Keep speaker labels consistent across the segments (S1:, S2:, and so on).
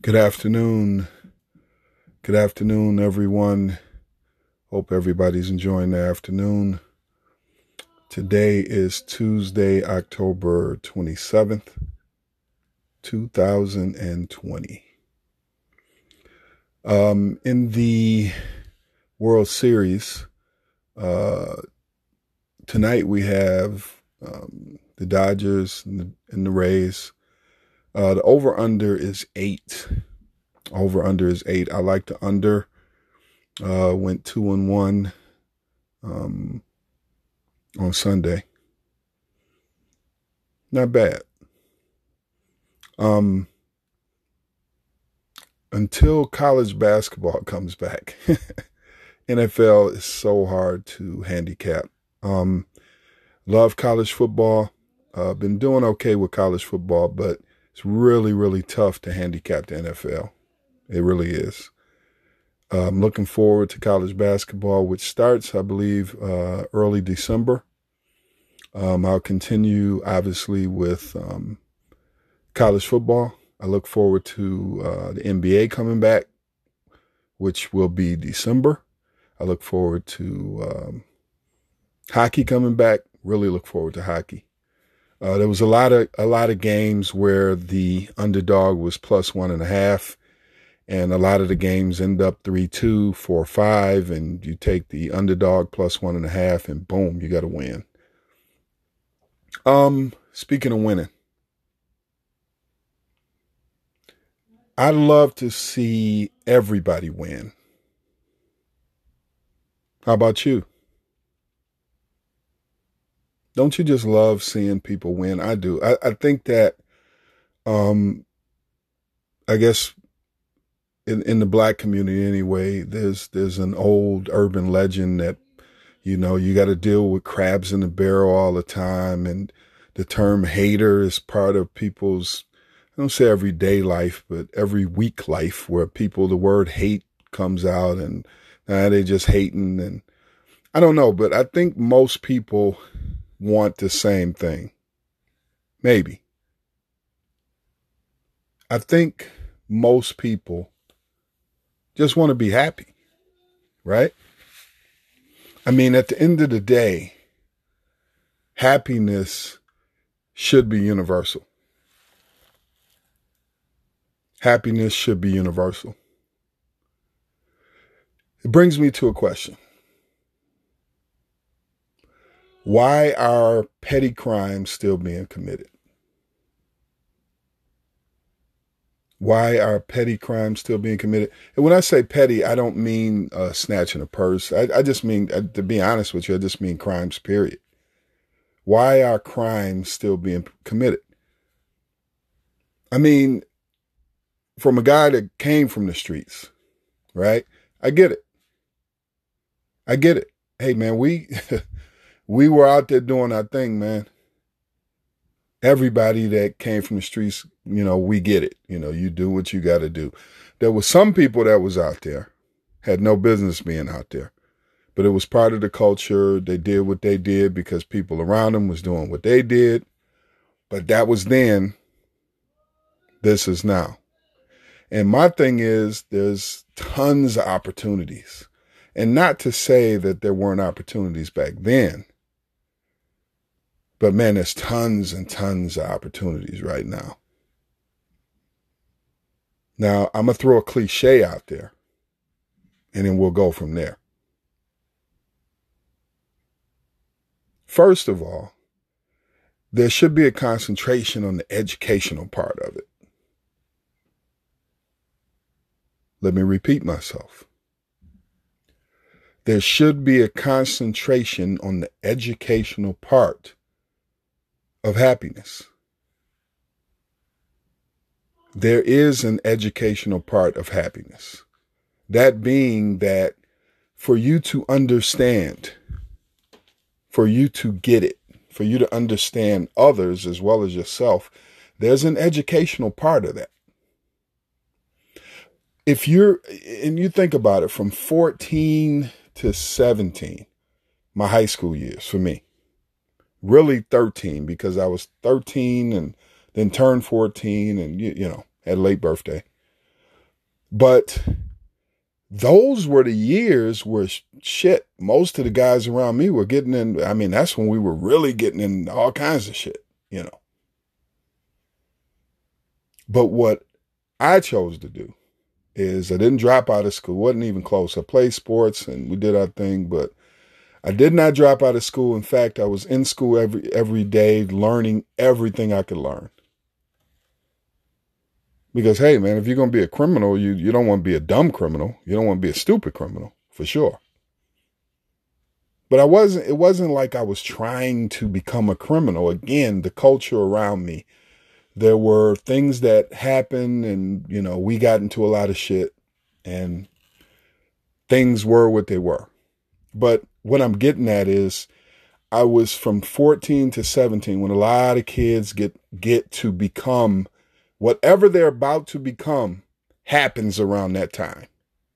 S1: Good afternoon. Good afternoon, everyone. Hope everybody's enjoying the afternoon. Today is Tuesday, October 27th, 2020. In the World Series, tonight we have the Dodgers and the Rays. The over-under is 8. Over-under is 8. I like the under. Went 2-1 on Sunday. Not bad. Until college basketball comes back, NFL is so hard to handicap. Love college football. Been doing okay with college football, but it's really, really tough to handicap the NFL. It really is. I'm looking forward to college basketball, which starts, I believe, early December. I'll continue, obviously, with college football. I look forward to the NBA coming back, which will be December. I look forward to hockey coming back. Really look forward to hockey. There was a lot of games where the underdog was plus 1.5, and a lot of the games end up 3-2, 4-5, and you take the underdog plus 1.5, and boom, you got to win. Speaking of winning, I love to see everybody win. How about you? Don't you just love seeing people win? I do. I think that, I guess in the black community anyway, there's an old urban legend that, you got to deal with crabs in the barrel all the time. And the term hater is part of people's, I don't say everyday life, but every week life, where the word hate comes out and they just hating. And I don't know, but I think most people want the same thing. Maybe. I think most people just want to be happy, right? I mean, at the end of the day, happiness should be universal. Happiness should be universal. It brings me to a question. Why are petty crimes still being committed? Why are petty crimes still being committed? And when I say petty, I don't mean snatching a purse. I just mean, to be honest with you, I just mean crimes, period. Why are crimes still being committed? I mean, from a guy that came from the streets, right? I get it. Hey, man, we were out there doing our thing, man. Everybody that came from the streets, we get it. You do what you got to do. There were some people that was out there, had no business being out there, but it was part of the culture. They did what they did because people around them was doing what they did. But that was then. This is now. And my thing is, there's tons of opportunities. And not to say that there weren't opportunities back then, but man, there's tons and tons of opportunities right now. Now, I'm going to throw a cliche out there, and then we'll go from there. First of all, there should be a concentration on the educational part of it. Let me repeat myself. There should be a concentration on the educational part of happiness. There is an educational part of happiness. That being that for you to understand, for you to get it, for you to understand others as well as yourself, there's an educational part of that. And you think about it, from 14 to 17, my high school years for me, really 13, because I was 13 and then turned 14 and, had a late birthday. But those were the years where shit, most of the guys around me were getting in. I mean, that's when we were really getting in all kinds of shit, you know. But what I chose to do is I didn't drop out of school. Wasn't even close. I played sports and we did our thing, but I did not drop out of school. In fact, I was in school every day learning everything I could learn. Because, hey, man, if you're going to be a criminal, you don't want to be a dumb criminal. You don't want to be a stupid criminal, for sure. But it wasn't like I was trying to become a criminal. Again, the culture around me, there were things that happened and, you know, we got into a lot of shit and things were what they were. But what I'm getting at is I was from 14 to 17 when a lot of kids get to become whatever they're about to become happens around that time.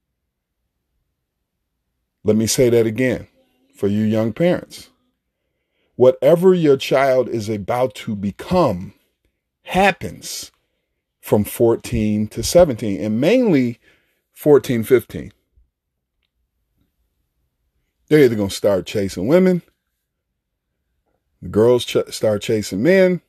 S1: Let me say that again for you young parents. Whatever your child is about to become happens from 14 to 17 and mainly 14, 15. They're either going to start chasing women, the girls start chasing men,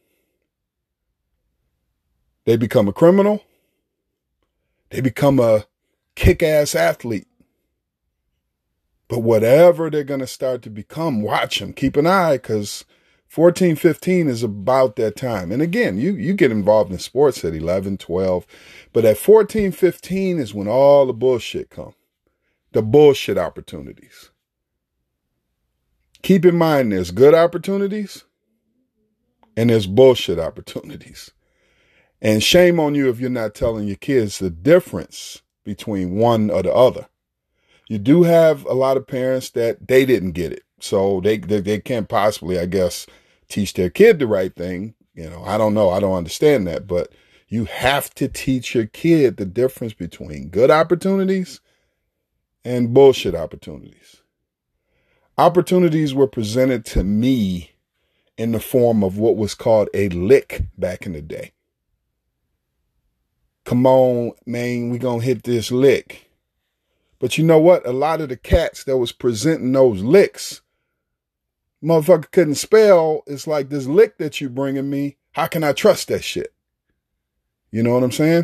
S1: they become a criminal, they become a kick-ass athlete. But whatever they're going to start to become, watch them, keep an eye, because 14, 15 is about that time. And again, you get involved in sports at 11, 12, but at 14, 15 is when all the bullshit comes, the bullshit opportunities. Keep in mind, there's good opportunities and there's bullshit opportunities. And shame on you if you're not telling your kids the difference between one or the other. You do have a lot of parents that they didn't get it. So they can't possibly, I guess, teach their kid the right thing. You know, I don't know. I don't understand that. But you have to teach your kid the difference between good opportunities and bullshit opportunities. Opportunities were presented to me in the form of what was called a lick back in the day. Come on, man, we gonna hit this lick. But you know what? A lot of the cats that was presenting those licks, motherfucker couldn't spell. It's like, this lick that you bringing me, how can I trust that shit? You know what I'm saying?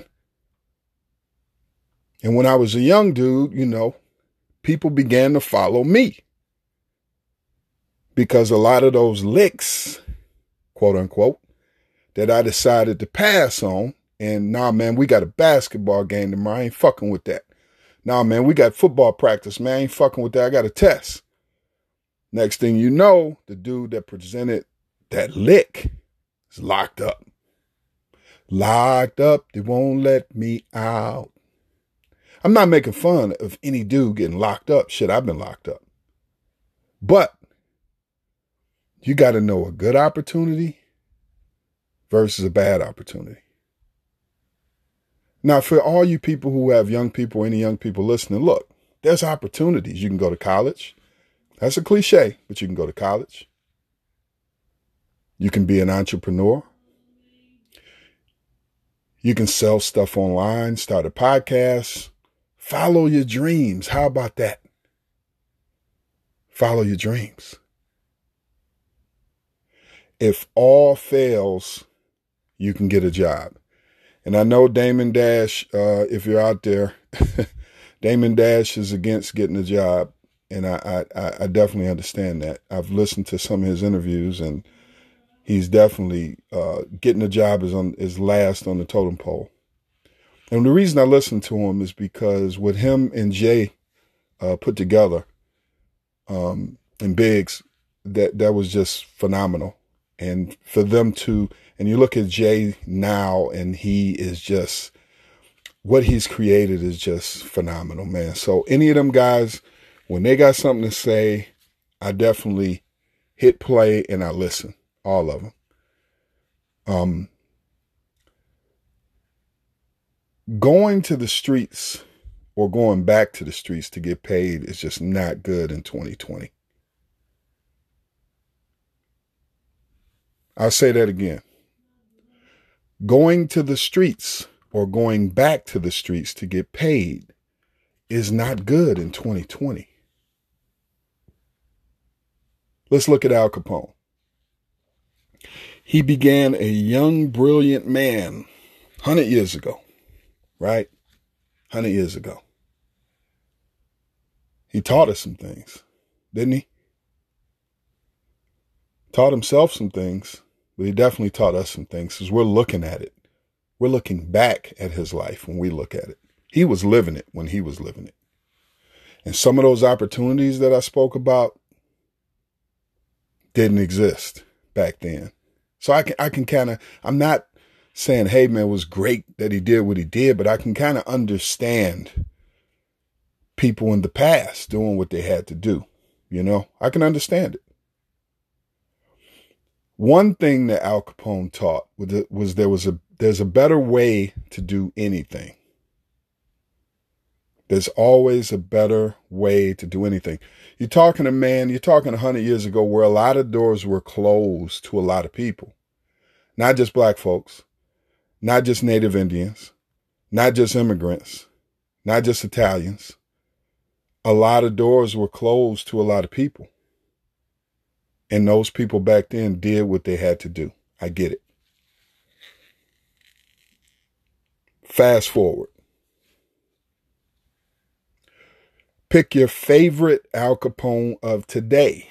S1: And when I was a young dude, you know, people began to follow me. Because a lot of those licks, quote unquote, that I decided to pass on, and nah, man, we got a basketball game tomorrow, I ain't fucking with that. Nah, man, we got football practice, man, I ain't fucking with that, I got a test. Next thing you know, the dude that presented that lick is locked up. Locked up, they won't let me out. I'm not making fun of any dude getting locked up. Shit, I've been locked up. But you got to know a good opportunity versus a bad opportunity. Now, for all you people who have young people, any young people listening, look, there's opportunities. You can go to college. That's a cliche, but you can go to college. You can be an entrepreneur. You can sell stuff online, start a podcast, follow your dreams. How about that? Follow your dreams. If all fails, you can get a job. And I know Damon Dash, if you're out there, Damon Dash is against getting a job. And I definitely understand that. I've listened to some of his interviews and he's definitely getting a job is last on the totem pole. And the reason I listen to him is because what him and Jay put together in Biggs, that was just phenomenal. And for them to, and you look at Jay now, and he is just, what he's created is just phenomenal, man. So any of them guys, when they got something to say, I definitely hit play and I listen, all of them. Going to the streets or going back to the streets to get paid is just not good in 2020. I'll say that again. Going to the streets or going back to the streets to get paid is not good in 2020. Let's look at Al Capone. He began a young, brilliant man 100 years ago, right? 100 years ago. He taught us some things, didn't he? Taught himself some things, but he definitely taught us some things as we're looking at it. We're looking back at his life when we look at it. He was living it when he was living it. And some of those opportunities that I spoke about didn't exist back then. So I can kind of, I'm not saying, hey man, it was great that he did what he did, but I can kind of understand people in the past doing what they had to do. You know, I can understand it. One thing that Al Capone taught was there's a better way to do anything. There's always a better way to do anything. You're talking 100 years ago where a lot of doors were closed to a lot of people. Not just black folks, not just Native Indians, not just immigrants, not just Italians. A lot of doors were closed to a lot of people. And those people back then did what they had to do. I get it. Fast forward. Pick your favorite Al Capone of today.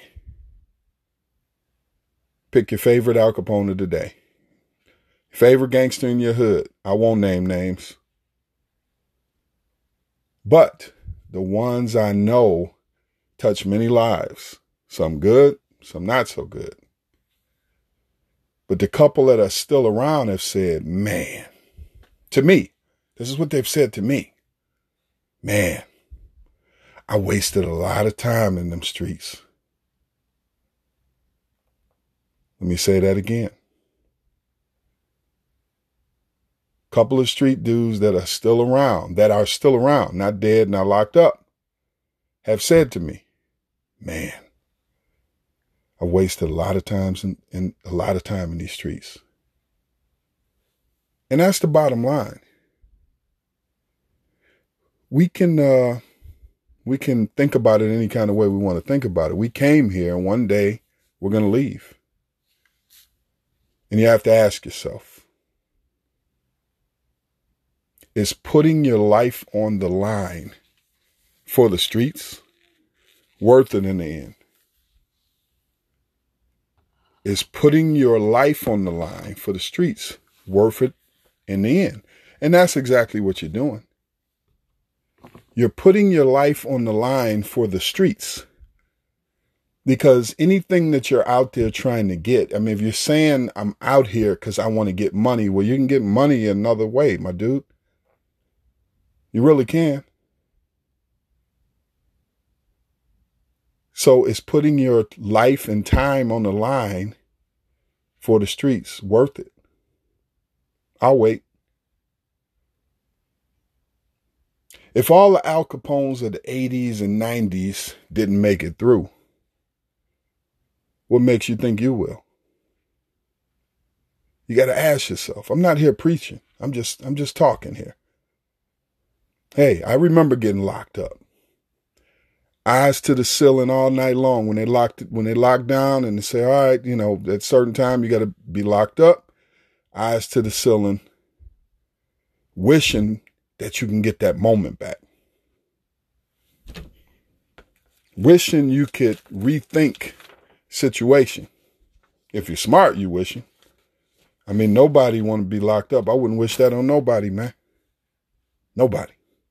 S1: Pick your favorite Al Capone of today. Favorite gangster in your hood. I won't name names. But the ones I know touch many lives. Some good, some not so good. But the couple that are still around have said, man, to me, this is what they've said to me. Man, I wasted a lot of time in them streets. Let me say that again. Couple of street dudes that are still around, not dead, not locked up, have said to me, man, I wasted a lot of times in a lot of time in these streets. And that's the bottom line. We can think about it any kind of way we want to think about it. We came here and one day we're going to leave. And you have to ask yourself, is putting your life on the line for the streets worth it in the end? Is putting your life on the line for the streets worth it in the end? And that's exactly what you're doing. You're putting your life on the line for the streets. Because anything that you're out there trying to get, I mean, if you're saying I'm out here because I want to get money, well, you can get money another way, my dude. You really can. So is putting your life and time on the line for the streets worth it? I'll wait. If all the Al Capones of the 80s and 90s didn't make it through, what makes you think you will? You got to ask yourself. I'm not here preaching. I'm just talking here. Hey, I remember getting locked up. Eyes to the ceiling all night long when they locked down and they say, all right, you know, at a certain time you got to be locked up. Eyes to the ceiling, wishing that you can get that moment back. Wishing you could rethink situation. If you're smart, you wishing. I mean, nobody want to be locked up. I wouldn't wish that on nobody, man. Nobody.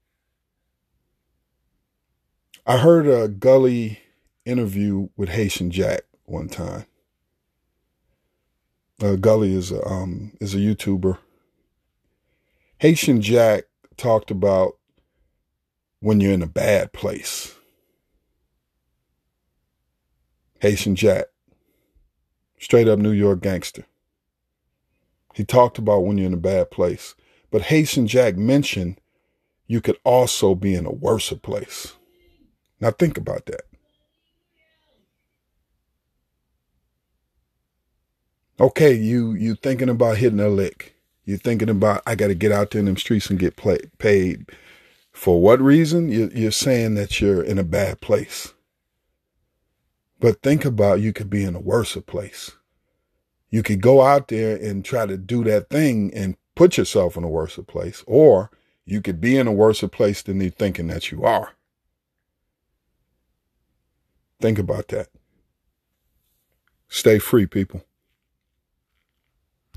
S1: I heard a Gully interview with Haitian Jack one time. Gully is a YouTuber. Haitian Jack talked about when you're in a bad place. Haitian Jack, straight up New York gangster. He talked about when you're in a bad place. But Haitian Jack mentioned you could also be in a worse place. Now think about that. Okay, you thinking about hitting a lick. You're thinking about, I got to get out there in them streets and get paid. For what reason? You're saying that you're in a bad place. But think about, you could be in a worse place. You could go out there and try to do that thing and put yourself in a worse place. Or you could be in a worse place than you're thinking that you are. Think about that. Stay free, people.